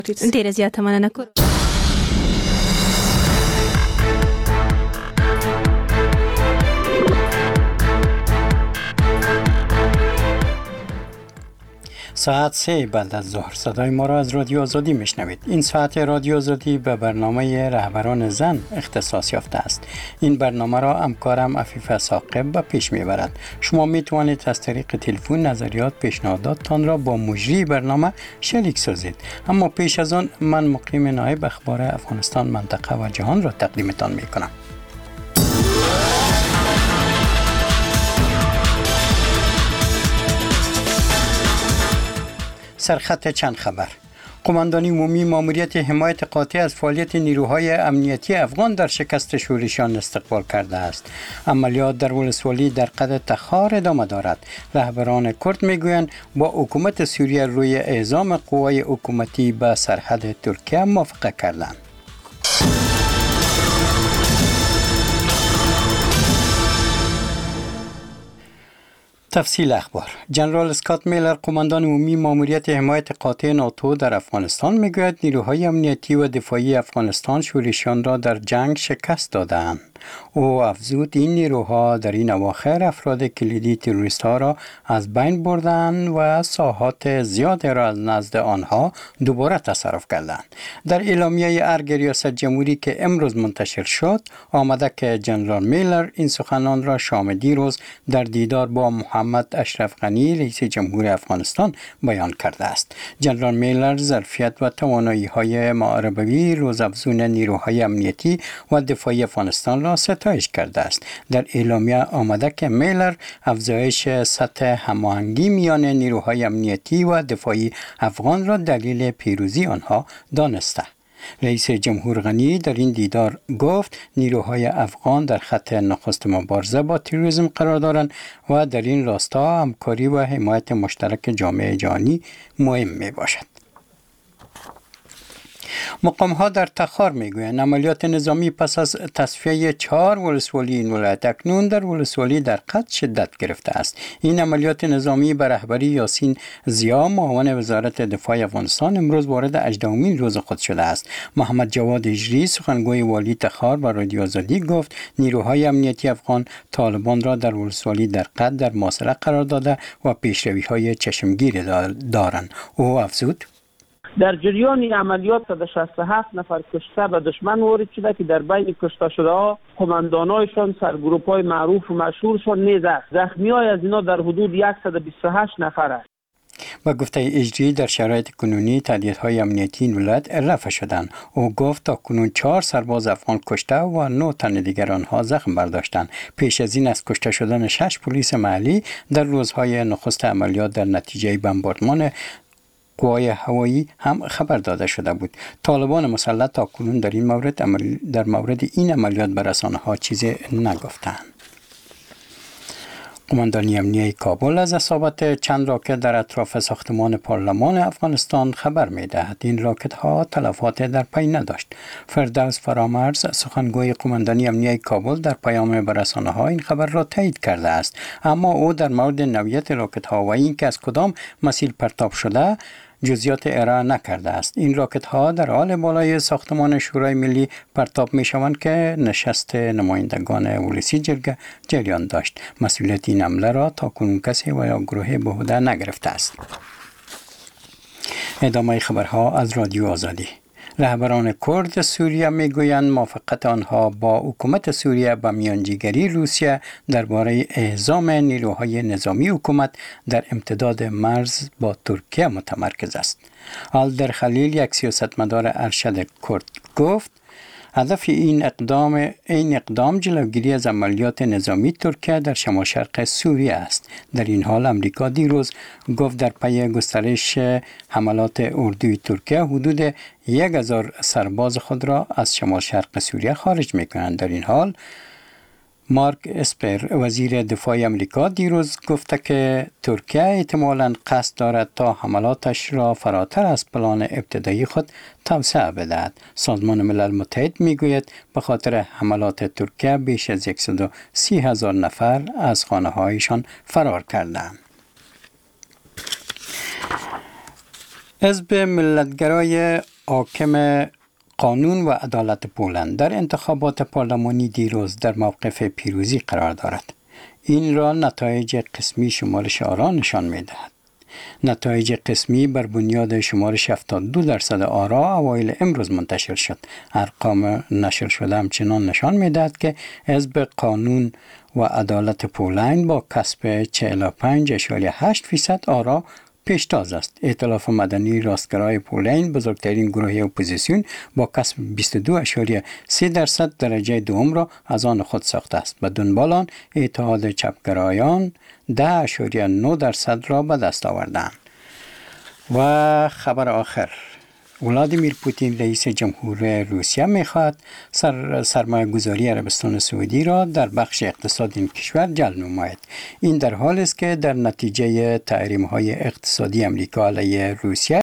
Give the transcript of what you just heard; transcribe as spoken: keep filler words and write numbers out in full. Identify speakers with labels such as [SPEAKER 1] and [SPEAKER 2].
[SPEAKER 1] ډیر زیات مننه کوم.
[SPEAKER 2] ساعت سه بعد از ظهر صدای ما را از رادیو آزادی میشنوید. این ساعت رادیو آزادی به برنامه رهبران زن اختصاص یافته است. این برنامه را همکارم عفیفه ثاقب به پیش میبرد. شما میتوانید از طریق تلفن نظریات پیشنهاداتتان را با مجری برنامه شریک سازید. اما پیش از آن من مقیم نایب اخبار افغانستان، منطقه و جهان را تقدیمتان میکنم. سرخط چند خبر. قماندانی عمومی ماموریت حمایت قاطع از فعالیت نیروهای امنیتی افغان در شکست شورشیان استقبال کرده است. عملیات در ولسوالی در قد تخار ادامه دارد. رهبران کرد میگویند با حکومت سوریه روی اعزام قوای حکومتی به سرحد ترکیه موافقه کردند. تفصیل اخبار. جنرال اسکات میلر، قماندان عمومی ماموریت حمایت قاطع ناتو در افغانستان، میگوید نیروهای امنیتی و دفاعی افغانستان شورشیان را در جنگ شکست دادند. او افزود این نیروها در این اواخر افراد کلیدی تروریست ها را از بین بردند و ساحات زیاد را از نزد آنها دوباره تصرف کردند. در اعلامیه ارگ ریاست جمهوری که امروز منتشر شد آمده که جنرال میلر این سخنان را شام دیروز در دیدار با محمد اشرف غنی رئیس جمهور افغانستان بیان کرده است. جنرال میلر ظرفیت و توانایی های محاربوی روزافزون نیروهای امنیتی و دفاعی افغانستان را ستایش کرده است. در اعلامیه آمده که میلر افزایش سطح هماهنگی میان نیروهای امنیتی و دفاعی افغان را دلیل پیروزی آنها دانسته. رئیس جمهور غنی در این دیدار گفت نیروهای افغان در خط نخست مبارزه با تروریسم قرار دارند و در این راستا همکاری و حمایت مشترک جامعه جهانی مهم می باشد. مقام ها در تخار میگویند عملیات نظامی پس از تصفیه چهار ولسوالی این ولایت اکنون در ولسوالی در قد شدت گرفته است. این عملیات نظامی به رهبری یاسین زیا، معاون وزارت دفاع افغانستان، امروز وارد هجدهمین روز خود شده است. محمد جواد هجری، سخنگوی والی تخار، با رادیو آزادی گفت نیروهای امنیتی افغان طالبان را در ولسوالی در قد در محاصره قرار داده و پیشروی های چشمگیر دارند. او افزود
[SPEAKER 3] در جریان عملیات صد و شصت و هفت نفر کشته به دشمن وارد شده که در بین کشته شده ها قماندانایشان، سرگروپ های معروف و مشهورشان نیز است. زخمی های از اینا در حدود صد و بیست و هشت نفر است.
[SPEAKER 2] با گفته اجری در شرایط کنونی تهدیدهای امنیتی این ولایت رفع شدند. او گفت تا کنون چهار سرباز افغان کشته و نه تن دیگر آنها زخم برداشتند. پیش از این از کشته شدن شش پلیس محلی در روزهای نخست عملیات در نتیجه بمباردمان قوای هوایی هم خبر داده شده بود. طالبان مسلط تا کنون در این مورد عمل... در مورد این عملیات به رسانه‌ها چیزی نگفتند. قماندانی امنیتی کابل از اصابت چند راکت در اطراف ساختمان پارلمان افغانستان خبر می‌دهد. این راکت ها تلفات در پی نداشت. فردوس فرامرز، سخنگوی قماندانی امنیتی کابل، در پیام به رسانه‌ها این خبر را تایید کرده است. اما او در مورد نوعیت راکت ها و اینکه از کدام مسیر پرتاب شده جزئیات ارائه نکرده است. این راکت ها در حال بالای ساختمان شورای ملی پرتاب می شوند که نشست نمایندگان ولسی جرگه جریان داشت. مسئولیت این حمله را تا کنون کسی و یا گروه به عهده نگرفته است. ادامه خبرها از رادیو آزادی. رهبران کرد سوریه میگویند موافقت آنها با حکومت سوریه به میانجیگری روسیه درباره اعزام نیروهای نظامی حکومت در امتداد مرز با ترکیه متمرکز است. آلدر خلیل، یک سیاستمدار ارشد کرد، گفت هدف این اقدام این اقدام جلوگیری از عملیات نظامی ترکیه در شمال شرق سوریه است. در این حال امریکا دیروز گفت در پی گسترش حملات اردوی ترکیه حدود یک هزار سرباز خود را از شمال شرق سوریه خارج می‌کنند. در این حال مارک اسپر، وزیر دفاع امریکا، دیروز گفته که ترکیه احتمالاً قصد دارد تا حملاتش را فراتر از پلان ابتدایی خود توسعه بدهد. سازمان ملل متحد میگوید به خاطر حملات ترکیه بیش از صد و سی هزار نفر از خانه‌هایشان فرار کردند. حزب ملتگرای حاکم قانون و عدالت پولند در انتخابات پارلمانی دیروز در موقف پیروزی قرار دارد. این را نتایج قسمی شمارش آرا نشان می‌دهد. نتایج قسمی بر بنیاد شمارش هفتاد و دو درصد آرا اوایل امروز منتشر شد. ارقام نشر شده همچنان نشان می‌دهد که حزب قانون و عدالت پولند با کسب چهل و پنج ممیز هشت فیصد آرا پیشتاز است. ائتلاف مدنی راستگرای پولند بزرگترین گروه اپوزیسیون با کسب بیست و دو ممیز سه درصد درجه دوم را از آن خود ساخته است. به دنبال آن اتحاد چپگرایان ده ممیز نه درصد را به دست آوردند. و خبر آخر، ولادیمیر پوتین رئیس جمهور روسیه می‌خواهد سر سرمایه گذاری عربستان سعودی را در بخش اقتصاد این کشور جلب نماید. این در حالی است که در نتیجه تحریم‌های اقتصادی امریکا علیه روسیه